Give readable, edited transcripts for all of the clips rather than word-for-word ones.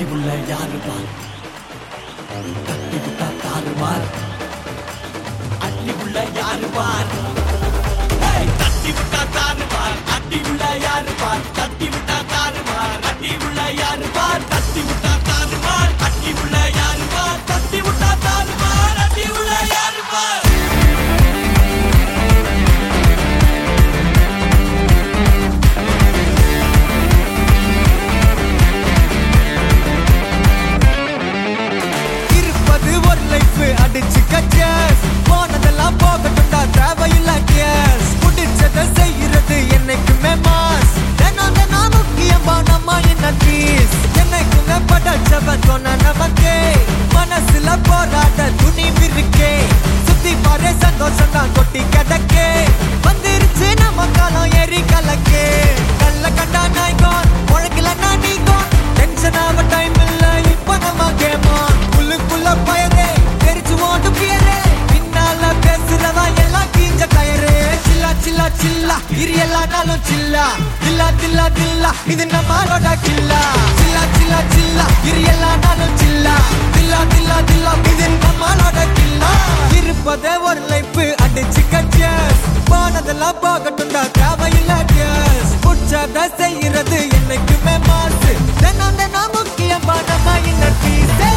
தட்டி உள்ள யாரு பார் தட்டி விட்டா தாறுமார் அட்டி உள்ள யாரு பார் தட்டி விட்டா தாறுமார் அட்டி உள்ள யாரு பார் தட்டி விட்டா தாறுமார் அட்டி உள்ள யாரு பார் தட்டி விட்டா தாறுமார் அட்டி உள்ள யாரு பார் தட்டி விட்டா தாறுமார் அட்டி உள்ள யாரு பார் அடிச்சு கச்சஸ் போனதெல்லாம் போகட்டும்டா தேவையில்ல கேஸ் புடிச்சதை செய்யறது என்னைக்குமே மாஸ் தினம் தினம் முக்கியமா நம்ம என்ன பீஸ் என்னைக்குமே படைச்சவ சொன்ன நமக்கே மனசுல போராட துணிவு இருக்கே சுத்தி பாரு சந்தோஷம் தான் கொட்டி கிடக்கே வந்துருச்சு நம்ம காலம் ஏறி கலக்கே கல்ல கண்டா நாய்கோன் உழக்கலன்னா நீகோன் டென்ஷன் ஆக டைம் இல்ல இப்ப நம்ம கேமா உள்ளுக்குள்ள பயரே பின்னால பேசுறவா எல்லாம் கீஞ்ச கயரே சில்லா சில்லா சில்லா இரு எல்லா நாளும் சில்லா தில்லா தில்லா தில்லா இது நம்மளோட கில்லா சில்லா சில்லா சில்லா இரு எல்லா நாளும் சில்லா தில்லா தில்லா தில்லா இது நம்மளோட கில்லா இருப்பதே ஒரு லைஃப் அடிச்சு கச்சஸ் போனதெல்லாம் போகட்டும்டா தேவையில்ல கேஸ் புடிச்சத செய்யறது என்னைக்குமே மாசு தினம் தினம் முக்கியமா நம்ம இன்னர் பீஸே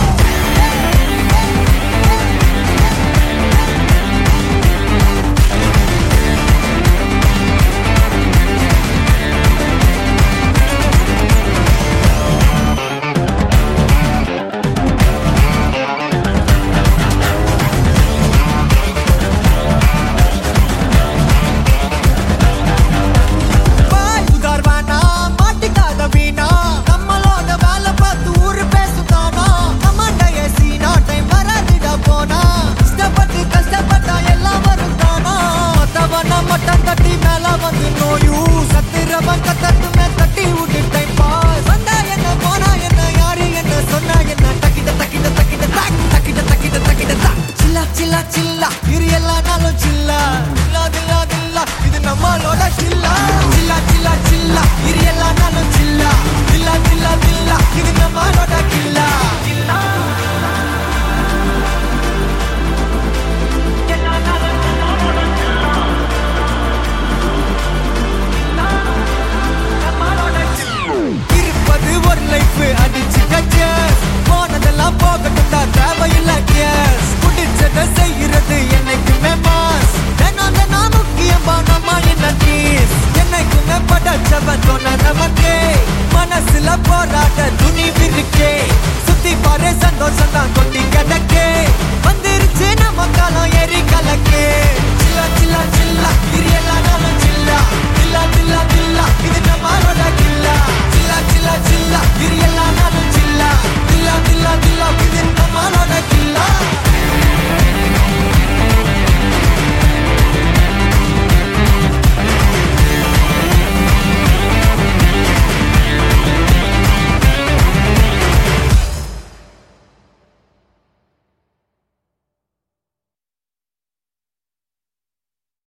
சில்லா இரு எல்லா நாளும் சில்லா தில்லா தில்லா தில்லா இது நம்மளோட சில்லா சில்லா சில்லா சில்லா